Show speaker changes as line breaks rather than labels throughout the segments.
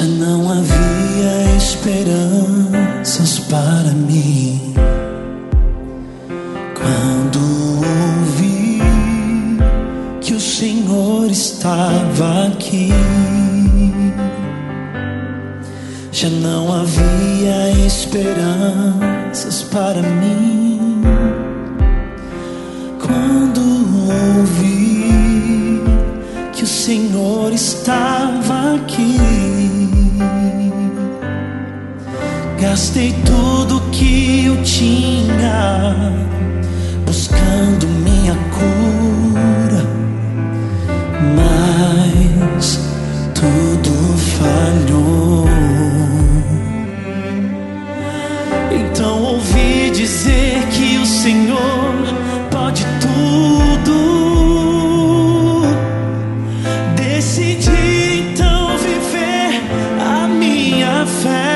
Já não havia esperanças para mim quando ouvi que o Senhor estava aqui. Já não havia esperanças para mim quando ouvi que o Senhor estava aqui. Gastei tudo que eu tinha buscando minha cura, mas tudo falhou. Então ouvi dizer que o Senhor pode tudo. Decidi então viver a minha fé.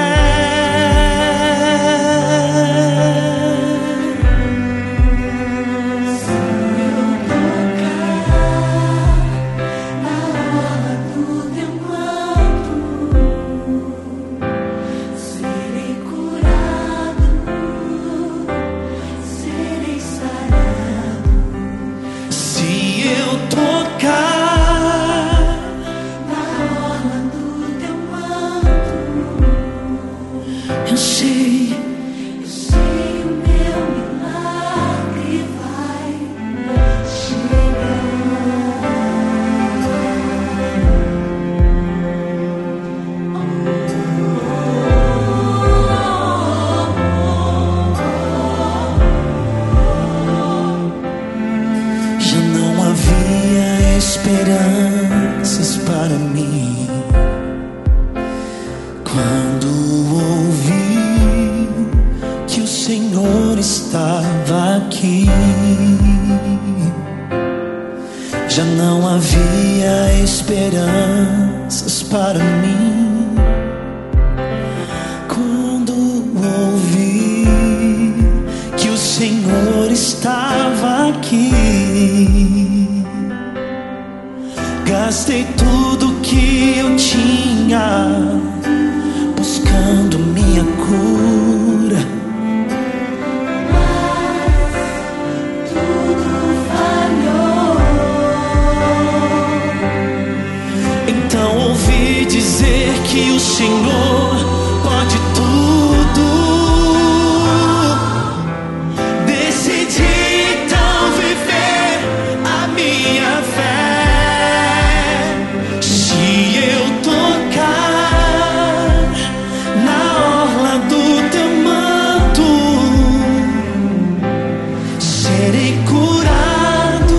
Eu sei, o meu milagre vai chegar. Já não havia esperanças para mim quando ouvi que o Senhor estava aqui. Já não havia esperanças para mim quando ouvi que o Senhor estava aqui. Gastei tudo que eu tinha buscando minha cura, mas tudo falhou. Então ouvi dizer que o Senhor pode tudo. Decidi então viver a minha fé. Se eu tocar na orla do teu manto, serei curado,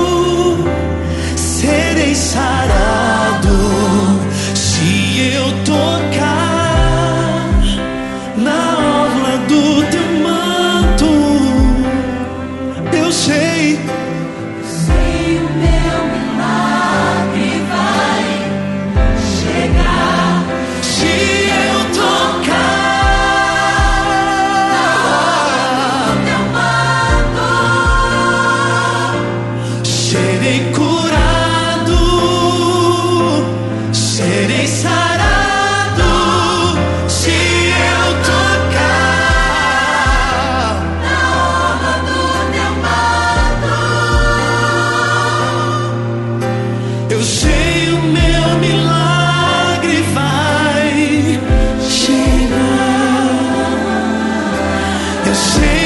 serei sarado. Se eu tocar na orla do teu manto, eu sei, o meu milagre vai chegar. Se eu tocar na orla do teu manto, serei curado, serei sarado. Se eu tocar na orla do teu manto, eu sei, o meu milagre vai chegar. Eu sei.